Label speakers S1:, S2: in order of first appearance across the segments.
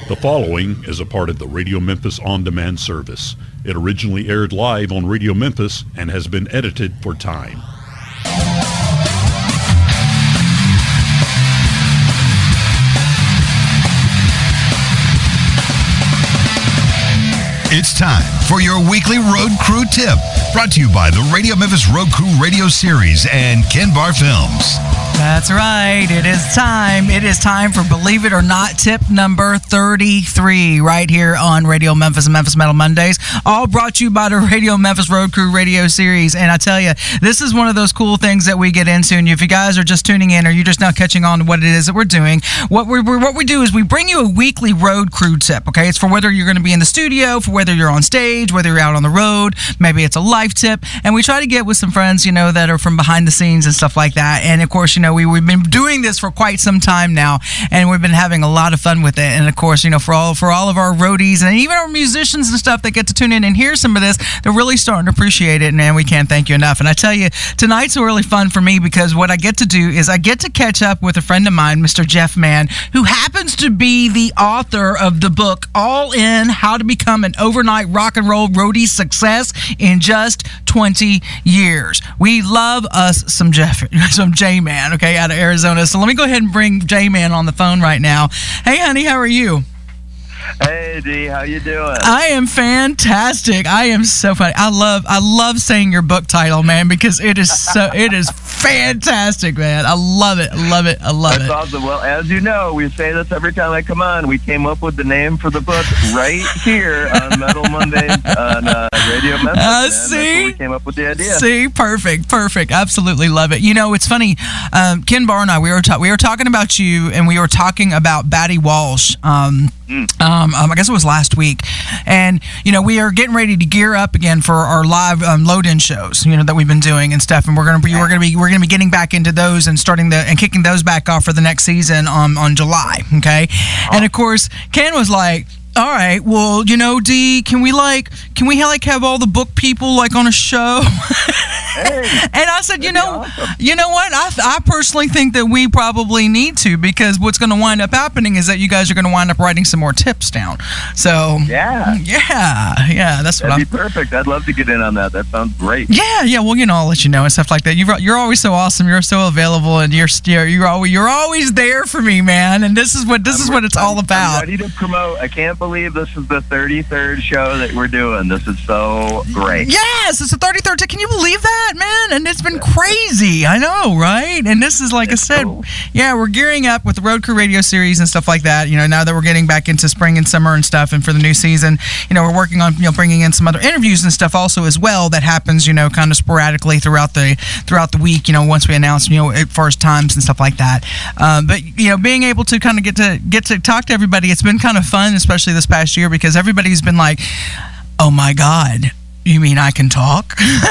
S1: The following is a part of the Radio Memphis On Demand service. It originally aired live on Radio Memphis and has been edited for time.
S2: It's time for your weekly Road Crew tip, brought to you by the Radio Memphis Road Crew Radio Series and Ken Bar Films.
S3: That's right. It is time. It is time for Believe It or Not tip number 33 right here on Radio Memphis and Memphis Metal Mondays, all brought to you by the Radio Memphis Road Crew Radio Series. And I tell you, this is one of those cool things that we get into. And if you guys are just tuning in or you're just now catching on to what it is that we're doing, what we do is we bring you a weekly Road Crew tip, okay? It's for whether you're going to be in the studio, for whether you're on stage, whether you're out on the road, maybe it's a life tip. And we try to get with some friends, that are from behind the scenes and stuff like that. And of course, we've been doing this for quite some time now, and we've been having a lot of fun with it. And of course, for all of our roadies and even our musicians and stuff that get to tune in and hear some of this, they're really starting to appreciate it. And man, we can't thank you enough. And I tell you, tonight's really fun for me because what I get to do is I get to catch up with a friend of mine, Mr. Jeff Mann, who happens to be the author of the book All In: How to Become an Overnight Rock and Roll Roadie Success in Just 20 Years. We love us some J-Man, okay, out of Arizona. So let me go ahead and bring J-Man on the phone right now. Hey, honey, how are you?
S4: Hey, D, how you doing?
S3: I am fantastic. I am so funny. I love saying your book title, man, because it is fantastic, man. I love it.
S4: That's awesome. Well, as you know, we say this every time I come on. We came up with the name for the book right here on Metal Mondays on Radio Memphis.
S3: See?
S4: That's where we came up with the idea.
S3: See, perfect. Absolutely love it. It's funny. Ken Barr and I, we were talking about you, and we were talking about Batty Walsh. I guess it was last week, and we are getting ready to gear up again for our live load-in shows, that we've been doing and stuff, and we're gonna be getting back into those and kicking those back off for the next season on July, okay? And of course, Ken was like, all right, well, D, can we have all the book people on a show?
S4: Hey,
S3: and I said,
S4: awesome.
S3: You know what? I personally think that we probably need to, because what's going to wind up happening is that you guys are going to wind up writing some more tips down. So
S4: yeah,
S3: that's what
S4: that'd be perfect. I'd love to get in on that. That sounds great.
S3: Yeah. Well, I'll let you know and stuff like that. You're always so awesome. You're so available, and you're always there for me, man. And this is what it's all about.
S4: I'm ready to promote. I can't believe this is the 33rd show that we're doing. This is so great.
S3: Yes, it's the 33rd. Can you believe that, man? And it's been crazy. I know, right? And this is, like I said, cool. Yeah, we're gearing up with the Road Crew Radio Series and stuff like that. Now that we're getting back into spring and summer and stuff, and for the new season, we're working on bringing in some other interviews and stuff also as well. That happens, kind of sporadically throughout the week. Once we announce, first times and stuff like that. But being able to kind of get to talk to everybody, it's been kind of fun, especially this past year, because everybody's been like, "Oh my God, you mean I can talk?"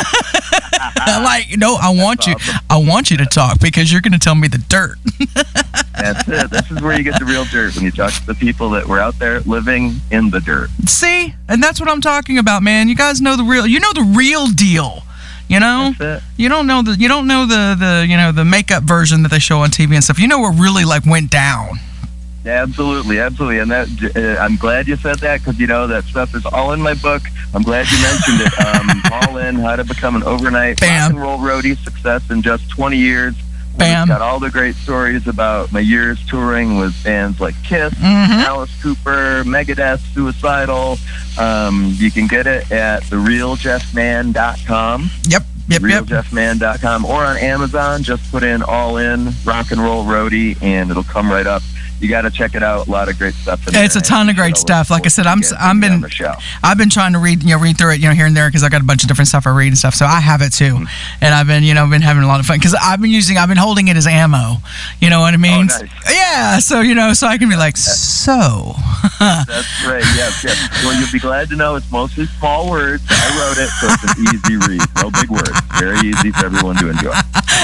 S3: I'm like, no, I want you to talk, because you're going to tell me the dirt.
S4: That's it. This is where you get the real dirt, when you talk to the people that were out there living in the dirt.
S3: See, and that's what I'm talking about, man. You guys know the real deal.
S4: That's it.
S3: You don't know the makeup version that they show on TV and stuff. What really went down.
S4: Absolutely, and that I'm glad you said that, because that stuff is all in my book. I'm glad you mentioned it. All In: How to Become an Overnight Rock and Roll Roadie Success in Just 20 Years. It's got all the great stories about my years touring with bands like Kiss, Alice Cooper, Megadeth, Suicidal. You can get it at therealjeffman.com.
S3: Yep.
S4: Realjeffman.com, or on Amazon. Just put in All In Rock and Roll Roadie, and it'll come right up. You got to check it out. A lot of great stuff in there.
S3: It's a ton of great stuff. Like I said, I've been trying to read through it, here and there, because I got a bunch of different stuff I read and stuff. So I have it too, and I've been having a lot of fun, because I've been holding it as ammo. You know what I mean?
S4: Oh, nice.
S3: Yeah. So so I can be like, so.
S4: That's great. Yes. Well, you'll be glad to know it's mostly small words. I wrote it, so it's an easy read. No big words. Very easy for everyone to enjoy.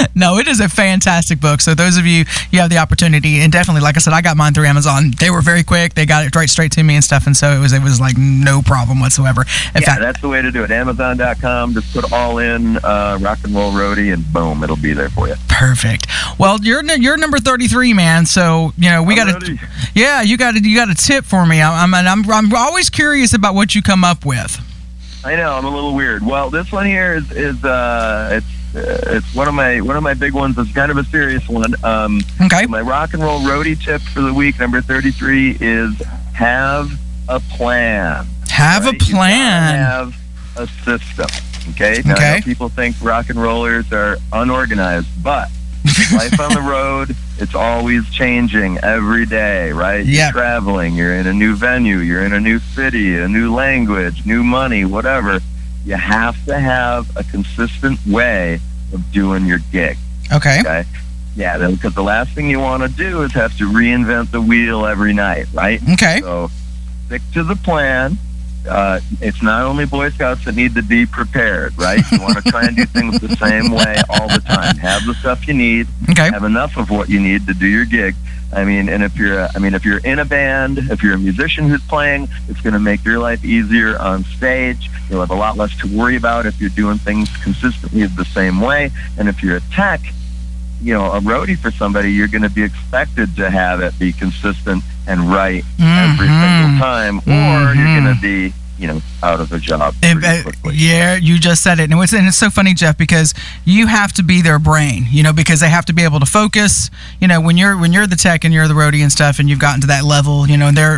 S3: No, it is a fantastic book. So those of you have the opportunity, and definitely, like I said, I got mine through Amazon. They were very quick. They got it right straight to me and stuff, and so it was like no problem whatsoever. In fact,
S4: that's the way to do it. Amazon.com. Just put All In Rock and Roll Roadie, and boom, it'll be there for you.
S3: Perfect. Well, you're number 33, man. So we got to. Yeah, you got a tip for me. I'm always curious about what you come up with.
S4: I know, I'm a little weird. Well, this one here is it's one of my big ones. It's kind of a serious one.
S3: Okay.
S4: My rock and roll roadie tip for the week, number 33, is have a plan.
S3: Have a plan.
S4: Have a system. Okay. Now, I know people think rock and rollers are unorganized, but life on the road, it's always changing every day, right?
S3: Yeah.
S4: You're traveling, you're in a new venue, you're in a new city, a new language, new money, whatever. You have to have a consistent way of doing your gig.
S3: Okay.
S4: Yeah, because the last thing you want to do is have to reinvent the wheel every night, right?
S3: Okay.
S4: So stick to the plan. It's not only Boy Scouts that need to be prepared, right? You want to try and do things the same way all the time. Have the stuff you need.
S3: Okay.
S4: Have enough of what you need to do your gig. And if you're in a band, if you're a musician who's playing, it's going to make your life easier on stage. You'll have a lot less to worry about if you're doing things consistently the same way. And if you're a tech, a roadie for somebody, you're going to be expected to have it be consistent and right every single time, or you're going to be, out of a job pretty quickly.
S3: Yeah, you just said it. And it's so funny, Jeff, because you have to be their brain, because they have to be able to focus. When you're the tech and you're the roadie and stuff, and you've gotten to that level, and they're,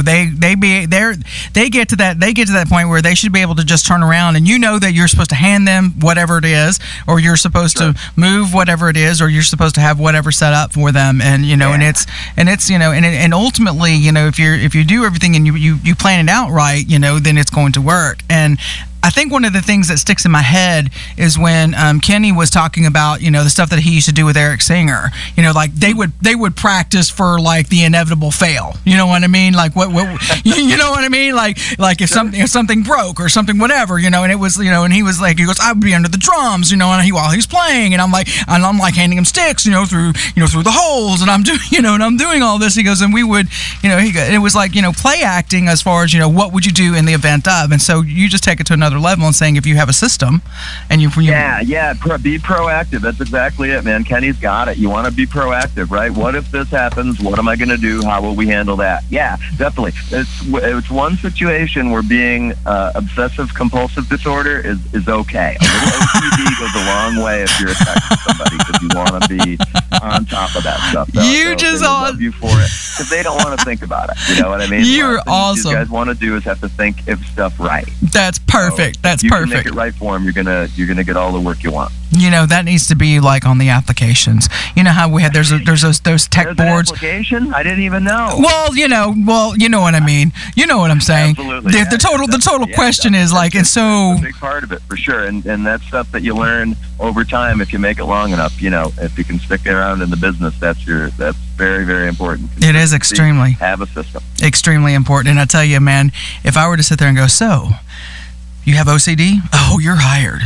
S3: they get to that point where they should be able to just turn around, and that you're supposed to hand them whatever it is, or you're supposed to move whatever it is, or you're supposed to have whatever set up for them, and and ultimately, if you do everything and you plan it out right, then it's going to work. And I think one of the things that sticks in my head is when Kenny was talking about the stuff that he used to do with Eric Singer. Like they would practice for like the inevitable fail. You know what I mean? Like what you know what I mean? Like if something broke or something whatever. And it was and he was like, he goes, I would be under the drums. And while he's playing, and I'm like handing him sticks through the holes, and I'm doing and I'm doing all this. He goes, and we would it was like play acting as far as what would you do in the event of. And so you just take it to another level and saying if you have a system and you be
S4: proactive. That's exactly it, man. Kenny's got it. You want to be proactive, right? What if this happens? What am I going to do? How will we handle that? Yeah, definitely. It's one situation where being obsessive compulsive disorder is okay. A little OCD goes a long way if you're attacking somebody, because you want to be on top of that stuff. They love you for it because they don't want to think about it. You know what I mean?
S3: You're awesome.
S4: What you guys want to do is have to think of stuff right.
S3: That's perfect. That's
S4: you
S3: perfect.
S4: Can make it right for them. You're gonna get all the work you want.
S3: That needs to be like on the applications. How we had there's those tech boards.
S4: An application? I didn't even know.
S3: Well, you know what I mean. You know what I'm saying.
S4: Absolutely.
S3: The total question is like, and so
S4: a big part of it for sure, and that's stuff that you learn over time if you make it long enough. If you can stick around in the business, that's very, very important.
S3: It is extremely
S4: have a system.
S3: Extremely important, and I tell you, man, if I were to sit there and go, so you have OCD? Oh, you're hired.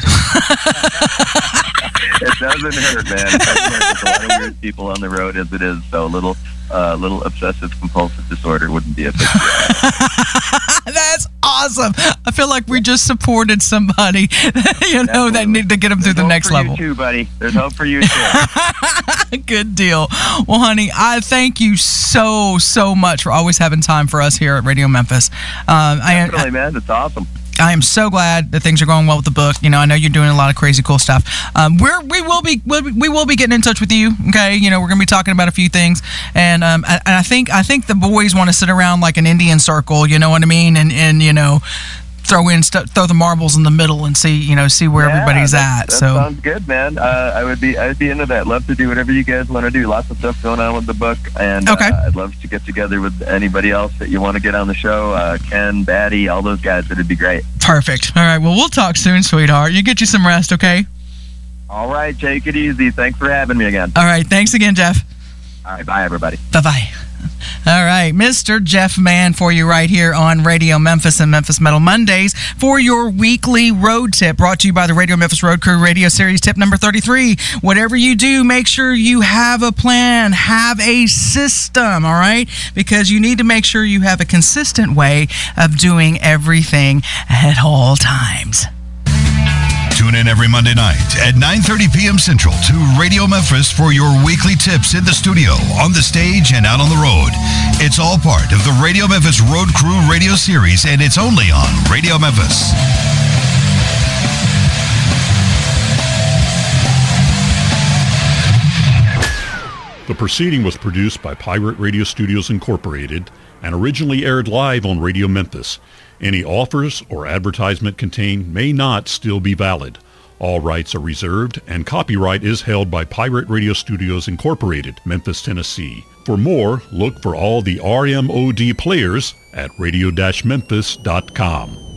S4: It doesn't hurt, man. It doesn't hurt. There's a lot of weird people on the road as it is, so a little obsessive compulsive disorder wouldn't be a big deal.
S3: That's awesome. I feel like we just supported somebody, that need to get them through the next level.
S4: There's hope for you too, buddy. There's hope for you too.
S3: Good deal. Well, honey, I thank you so much for always having time for us here at Radio Memphis.
S4: Definitely, man. It's awesome.
S3: I am so glad that things are going well with the book. I know you're doing a lot of crazy cool stuff. We will be getting in touch with you. Okay, we're going to be talking about a few things, and I think the boys want to sit around like an Indian circle. You know what I mean? And throw the marbles in the middle and see where everybody's at.
S4: That
S3: so
S4: sounds good, man. I'd be into that. Love to do whatever you guys want to do. Lots of stuff going on with the book, and I'd love to get together with anybody else that you want to get on the show. Ken, Batty, all those guys. It'd be great.
S3: Perfect. All right. Well, we'll talk soon, sweetheart. You get you some rest, okay?
S4: All right. Take it easy. Thanks for having me again.
S3: All right. Thanks again, Jeff.
S4: All right. Bye, everybody.
S3: Bye-bye. All right, Mr. Jeff Mann for you right here on Radio Memphis and Memphis Metal Mondays for your weekly road tip, brought to you by the Radio Memphis Road Crew Radio Series tip number 33. Whatever you do, make sure you have a plan, have a system, all right? Because you need to make sure you have a consistent way of doing everything at all times.
S2: Tune in every Monday night at 9:30 p.m. Central to Radio Memphis for your weekly tips in the studio, on the stage, and out on the road. It's all part of the Radio Memphis Road Crew Radio Series, and it's only on Radio Memphis.
S1: The proceeding was produced by Pirate Radio Studios Incorporated and originally aired live on Radio Memphis. Any offers or advertisement contained may not still be valid. All rights are reserved, and copyright is held by Pirate Radio Studios Incorporated, Memphis, Tennessee. For more, look for all the RMOD players at radio-memphis.com.